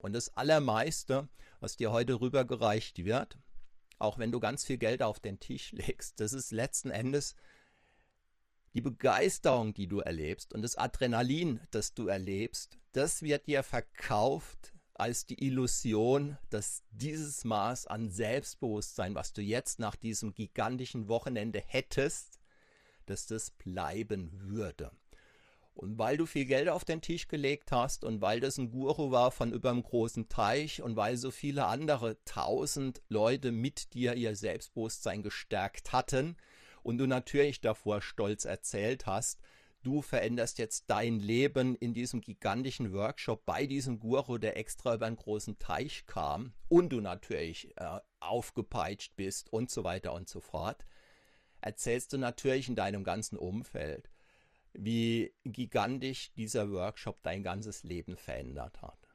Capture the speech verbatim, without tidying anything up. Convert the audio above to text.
Und das Allermeiste, was dir heute rübergereicht wird, auch wenn du ganz viel Geld auf den Tisch legst, das ist letzten Endes die Begeisterung, die du erlebst und das Adrenalin, das du erlebst, das wird dir verkauft als die Illusion, dass dieses Maß an Selbstbewusstsein, was du jetzt nach diesem gigantischen Wochenende hättest, dass das bleiben würde. Und weil du viel Geld auf den Tisch gelegt hast und weil das ein Guru war von über einem großen Teich und weil so viele andere tausend Leute mit dir ihr Selbstbewusstsein gestärkt hatten und du natürlich davor stolz erzählt hast, du veränderst jetzt dein Leben in diesem gigantischen Workshop bei diesem Guru, der extra über einen großen Teich kam und du natürlich äh, aufgepeitscht bist und so weiter und so fort, erzählst du natürlich in deinem ganzen Umfeld, wie gigantisch dieser Workshop dein ganzes Leben verändert hat.